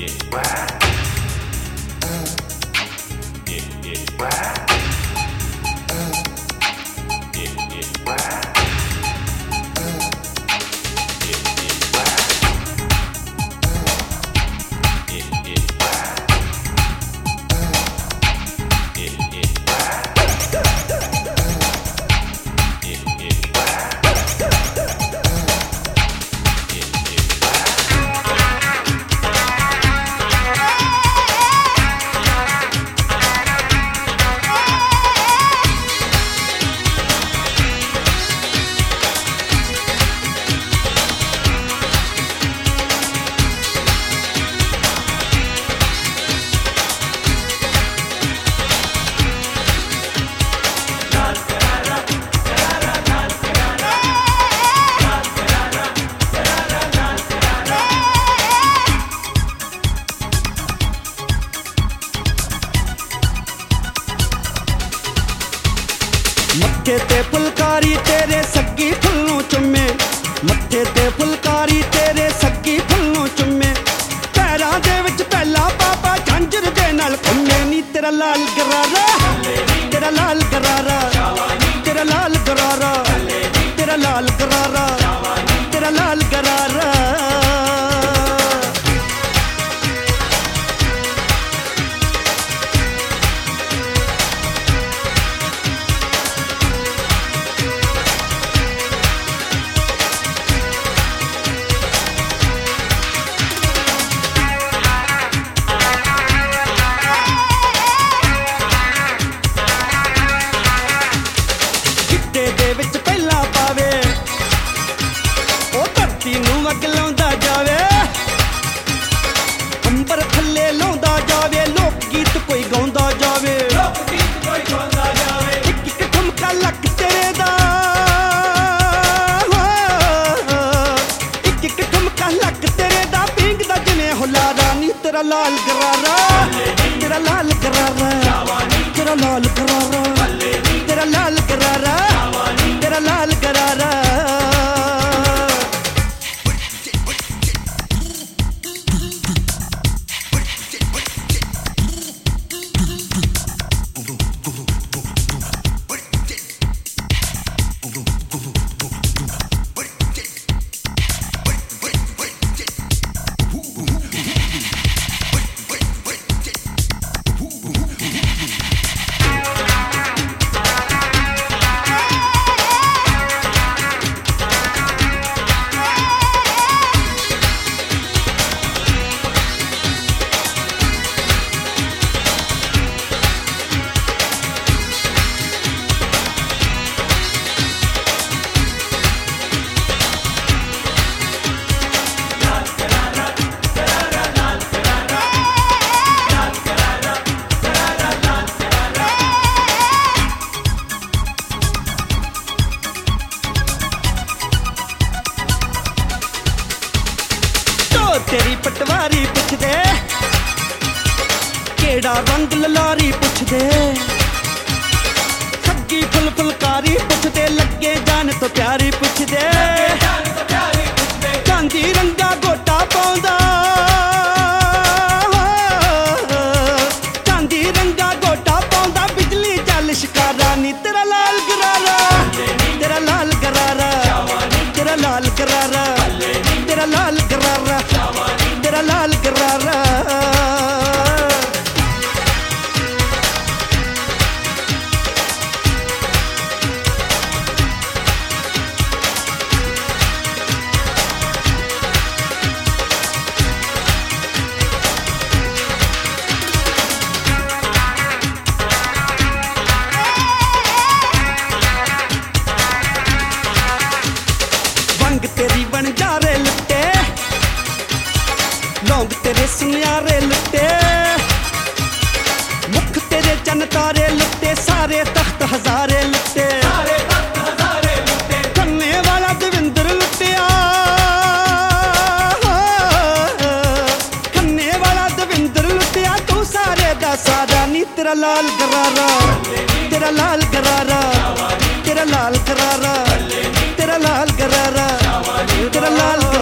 मत्थे ते फुलकारी तेरे सग्गी फुल्लों चुम्मे, मत्थे ते फुलकारी तेरे सग्गी फुल्लों चुम्मे, पैरां दे विच पहला बाबा झांझर दे नाल घुम्मे नी तेरा लाल गरारा, तेरा लाल गरारा, तेरा लाल गरारा, तेरा लाल गरारा, तेरा लाल गरारा। दे विच पहला पावे ओ धरती नूं अग लाउंदा जावे, अंबर थल्ले लाउंदा जावे, लोक गीत कोई गाउंदा जावे, इक इक ठुमका लक तेरे दा, इक इक ठुमका लक तेरे दा, पींगदा जिवें हुलारा नी तेरा लाल गरारा, तेरा लाल गरारा, तेरा लाल गरारा, तेरा लाल गरारा, तेरा लाल गरारा। तेरी पटवारी पुछ दे, केड़ा रंग ललारी पुछ दे, सग्गी फुल फुलकारी पुछ दे, लगे जान तो प्यारी पुछ दे, चांदी रंगा गोटा पाउंदा, चांदी रंगा गोटा पाउंदा, बिजली जल शिकारा नी तेरा लाल गरारा, तेरा लाल गरारा, तेरा लाल गरारा, तेरा लाल गरारा, तेरा लाल गरारा। वंग तेरी बन जा रे लुट्टे, लौंग तेरे सुनियारे लुट्टे, मुख तेरे चन तारे लुट्टे, सारे तख्त हजारे लुट्टे, खन्ने वाला दविंदर लुट्टिया, खन्ने वाला दविंदर लुट्टिया, तू सारे दा सारा नी तेरा लाल गरारा, तेरा लाल गरारा, तेरा लाल गरारा, तेरा लाल गरारा, तेरा लाल